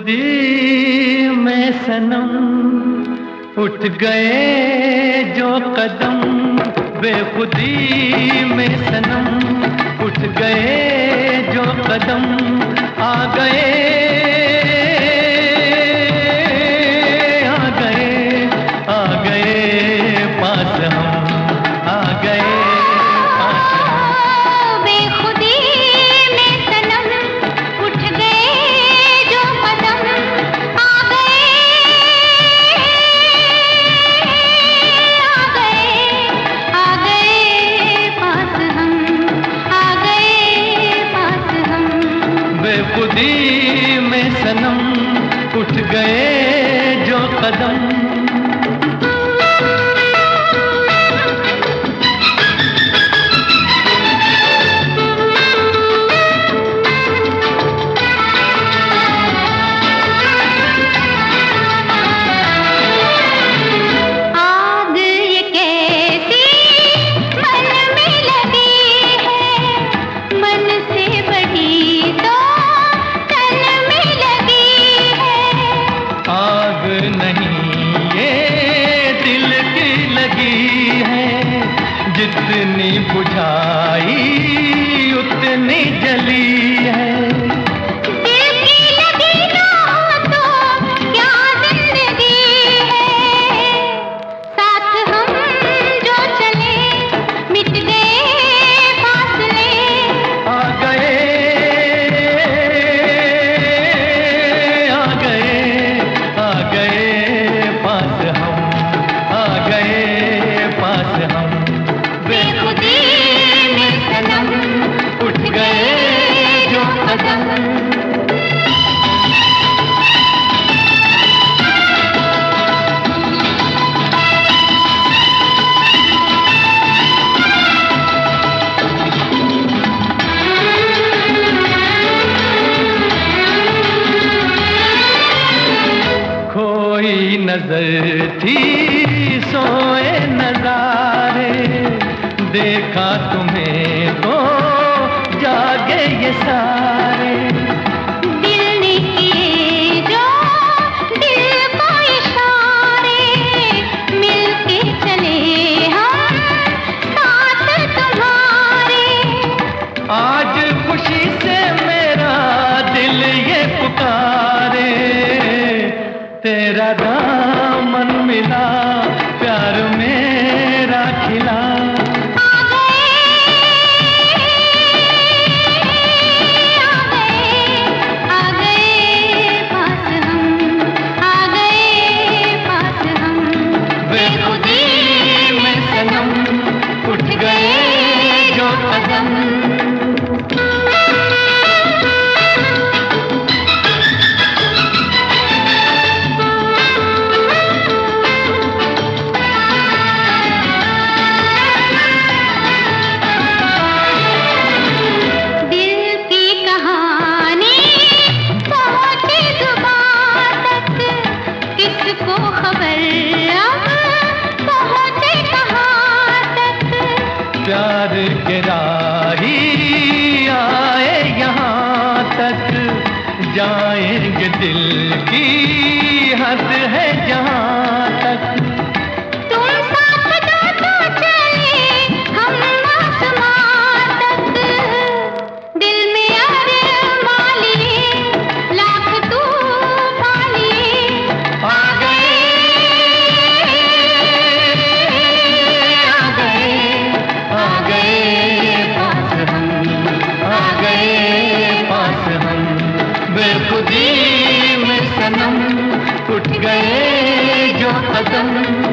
बेखुदी में सनम उठ गए जो कदम, बेखुदी में सनम उठ गए जो कदम, आ गए पास हम, आ गए पास हम। बेखुदी में सनम उठ गए जो कदम, आ गए पास हम, आ गए पास हम। बेखुदी में सनम उठ गए जो कदम। जितनी बुझाई उतनी जली है। दिल की लगी ना तो क्या जिंदगी है, साथ हम जो चले मिट गए फासले, आ गए पास हम, आ गए पास हम। बेखुदी में सनम उठ गए जो कदम। खोई नजर थी सोए नजारे, देखा तुम्हें तो जागे ये सारे। दिल ने किए जो दिल को इशारे, मिलके चले हम साथ तुम्हारे। आज खुशी से मेरा दिल ये पुकारे, तेरा दामन मिला प्यार मेरा खिला। उठ गए जो कदम। दिल की कहानी पहुंचे जुबां तक, किसको खबर अब पहुंचे कहां तक। प्यार के राही आए यहाँ तक, जाएंगे दिल की हद है जहाँ तक। तुम साथ दो तो चले हम आसमां तक, दिल में अरमां लिए लाख तूफान लिए, आ गए पास हम, आ गए पास हम। बेखुदी में सनम उठ गए जो कदम।